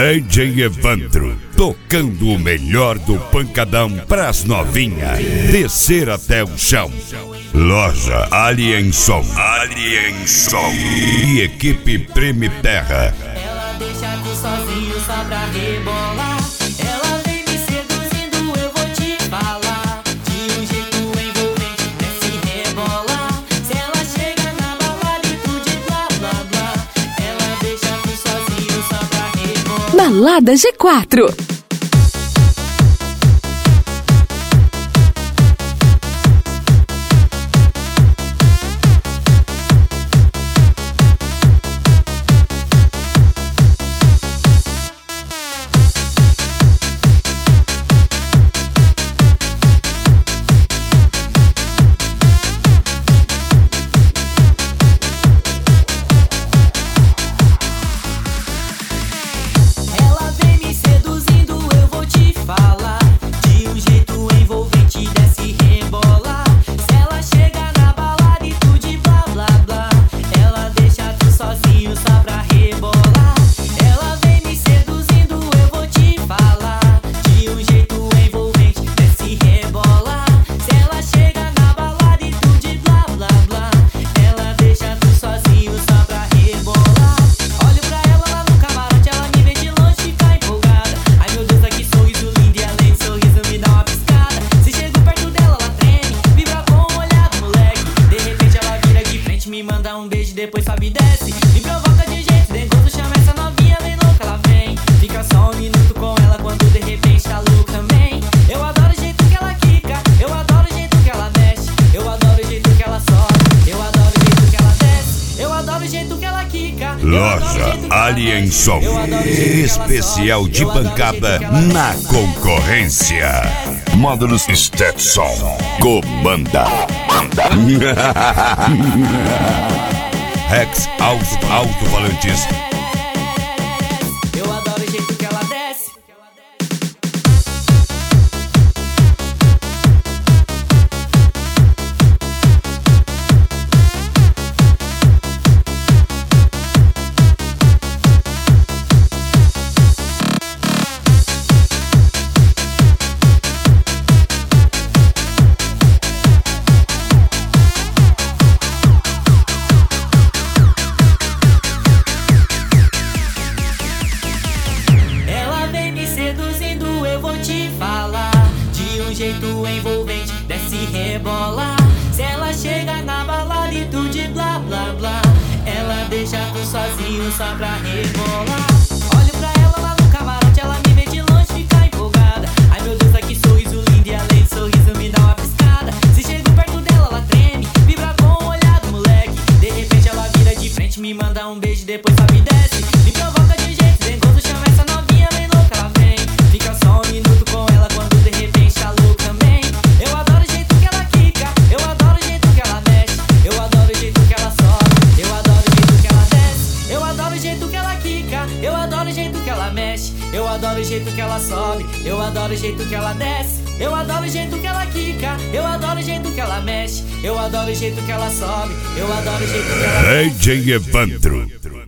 DJ Evandro, tocando o melhor do pancadão pras novinhas descer até o chão. Loja Alien Som e equipe Prime Terra. Ela deixa tu sozinho só pra rebolar. Ela vem me seduzindo, eu vou te falar. De um jeito envolvente, desce rebolar. Se ela chega na balada e tu de blá blá blá. Ela deixa tu sozinho só pra rebolar. Balada G4. Me manda um beijo, depois sobe e desce. Me provoca de jeito, dengoso, chama essa novinha, bem louca, ela vem. Fica só um minuto com ela quando de repente tá louca também. Eu adoro o jeito que ela quica, eu adoro o jeito que ela mexe. Eu adoro o jeito que ela sobe, eu adoro o jeito que ela desce. Eu adoro o jeito que ela quica. Loja Alien Som, especial de pancada na concorrência. Módulos Stetson, comanda. Rex Alto-Falantes. Eu adoro o jeito que ela desce. Jeito envolvente, desce e rebola. Se ela chega na balada e tu de blá blá blá. Ela deixa tu sozinho só pra rebolar. Olho pra ela lá no camarote, ela me vê de longe, fica empolgada. Ai meu Deus, que sorriso lindo, e além do sorriso me dá uma piscada. Se chego perto dela, ela treme, vibra com o olhar do moleque. De repente ela vira de frente, me manda um beijo, depois sobe e desce. Me provoca de jeito, dengoso, chama essa novinha, bem louca, ela vem. Fica só um minuto com ela quando de repente tá louca. Eu adoro o jeito que ela quica, eu adoro o jeito que ela mexe. Eu adoro o jeito que ela sobe, eu adoro o jeito que ela desce. Eu adoro o jeito que ela quica, eu adoro o jeito que ela mexe. Eu adoro o jeito que ela sobe, eu adoro o jeito que ela desce. Eu adoro o jeito que ela quica, eu adoro o jeito que ela mexe. Eu adoro o jeito que ela sobe, eu adoro o jeito que ela desce. DJ Evandro.